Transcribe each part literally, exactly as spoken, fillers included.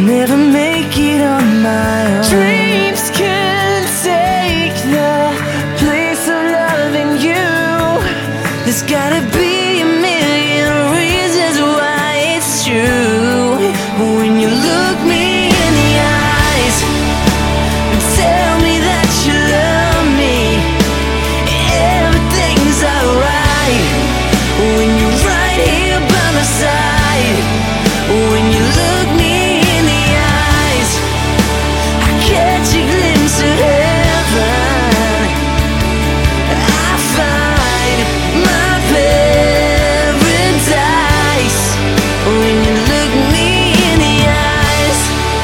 never make it on my own. Dreams can take the place of loving you. There's gotta be a million reasons why it's true. When you look me in the eyes and tell me that you love me, everything's alright. When you're right here by my side, when you look me in the eyes, I catch a glimpse of heaven. I find my paradise when you look me in the eyes.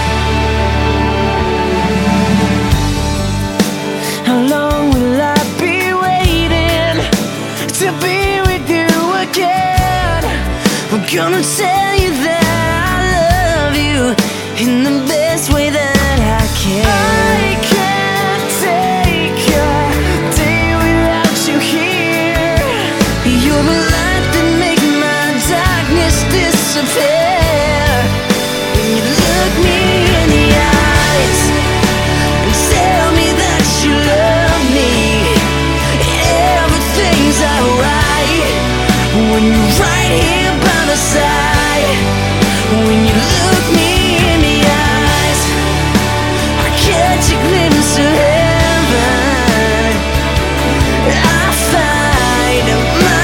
How long will I be waiting to be with you again? I'm gonna tell you that I love you in the best way that I can. I can't take a day without you here. You're the light that makes my darkness disappear. When you look me in the eyes and tell me that you love me, everything's alright. When you're right here by my side, when you look me in the eyes, I catch a glimpse of heaven. I find my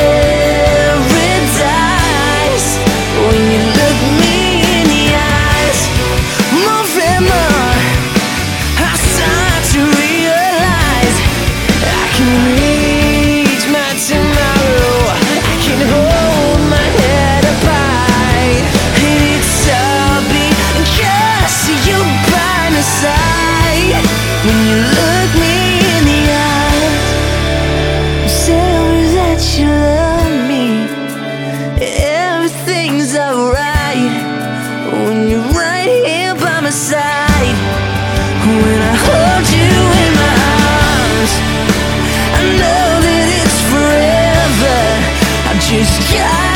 paradise when you look me in the eyes. More and more I start to realize I can reach my tomorrow. I can hold my head up high, and it's all because you're by my side. When you look me in the eyes, tell me that you love me, everything's alright. When you're right here by my side, when I hold you in my arms, I know that it's forever. I just got